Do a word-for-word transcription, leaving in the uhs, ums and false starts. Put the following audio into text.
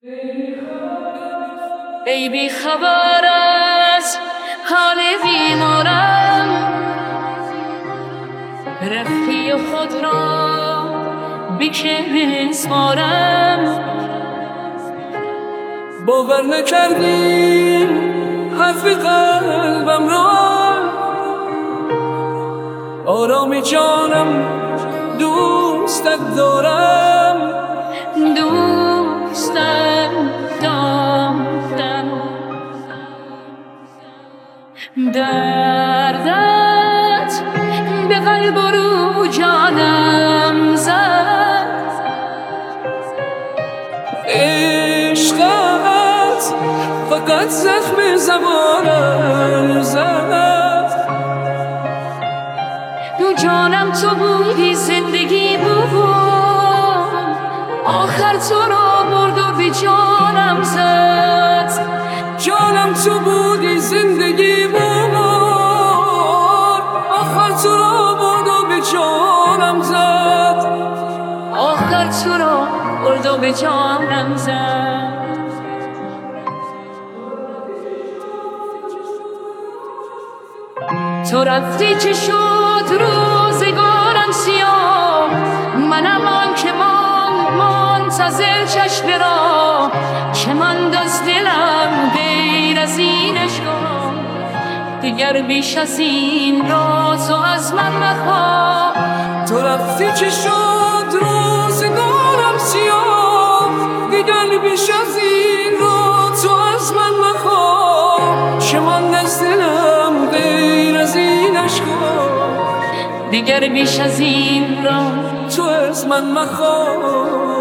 ای بی خبر از حال بیمارم، رفتی و خود را بی که بسپارم. باور نکردی حرف قلبم را، آرامی جانم دوستت دارم. دوستت دارم، دردت به قلب و رو جانم زد. عشقت فقط زخم زبانم زد. دو جانم تو بودی، زندگی بود، آخر تو را برد و به جانم زد. جانم تو بودی، زندگی بود، آخر تو را برد و به جانم زد. آخر تو را برد و به جانم زد. تو رفتی چه شد روزگارم سیاه، منم آن که مان منتظر چشم را، که ماند از دلم غیر از این عشقا. دیگر بیش از این را تو از من مخواه. تو رفتی چه شد روزگارم سیاه، دیگر بیش از این را تو از من مخواه. چه ماند از دلم غیر از این عشقا. دیگر بیش از این را تو از من مخواه.